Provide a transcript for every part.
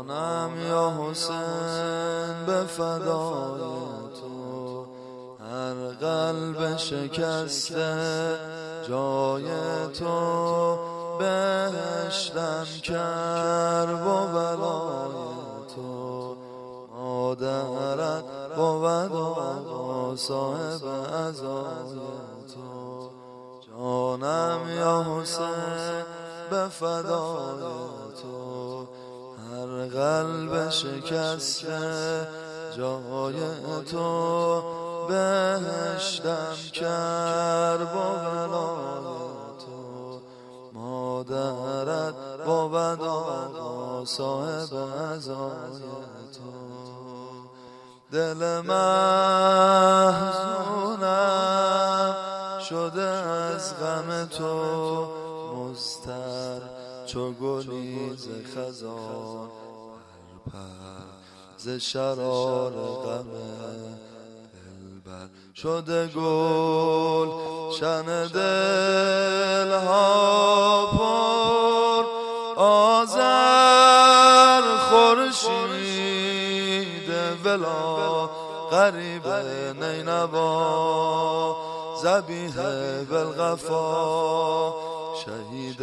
جانم یا حسین به فدای تو، هر قلب شکسته جای تو، بهشتم کرب و بلای تو، مادرت بود آقا صاحب عزای تو. جانم یا حسین به فدای تو، هر قلب شکسته جای تو، بهشتم کرب و بلای تو، مادرت بود آقا صاحب عزای تو. دل محزونم شده از غم تو، مضطر چو گلی ز خزان، پرپر ز شرار غم دلبر شده گل شن دلها پر آذر، خورشید ولا غریب نینوا، ذبیح بالغفا شهید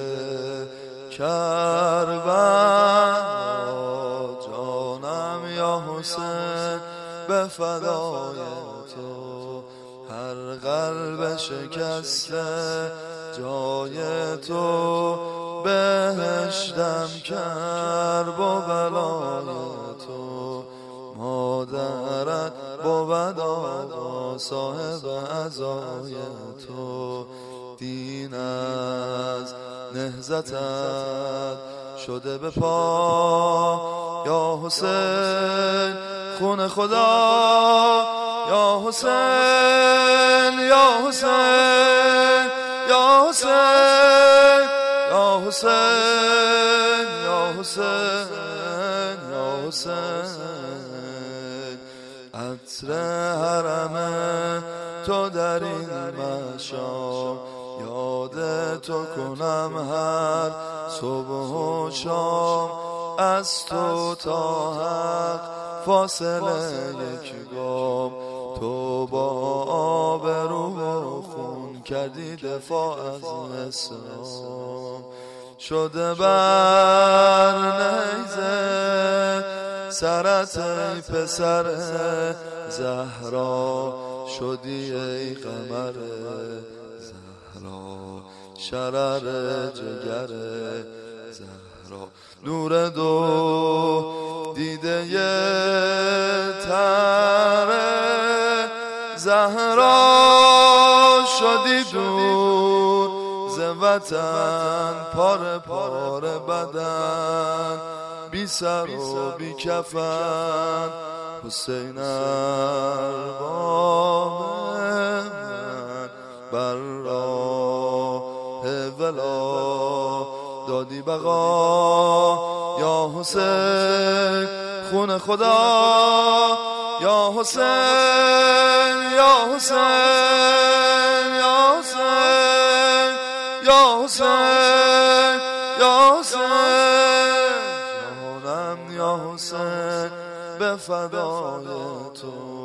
کربلا. جانم یا حسین به فدای تو، هر قلب شکسته جای تو، بهشتم کرب و بلای تو، مادرت بود آقا صاحب عزای تو. دین از نهضتت شده به پا یا حسین، خون خدا یا حسین، یا حسین، یا حسین، یا حسین، یا حسین، یا حسین. عطر حرم تو در این مشام، یاد تو کنم هر صبح و شام، از تو تا حق فاصله یک گام، تو با آبرو و خون کردی دفاع از اسلام. شده بر نیزه سرت ای پسر زهرا، شدی ای قمر زهرا، شرر جگر زهرا، نور دو دیده تر زهرا، شدی دور ز وطن، پاره پاره بدن، بی سر و بی کفن، حسین ارباب من بر راه ولا دادی بقا یا حسین، خون خدا یا حسین، یا حسین، یا حسین، یا حسین، یا حسین. جانم یا حسین به فدای تو.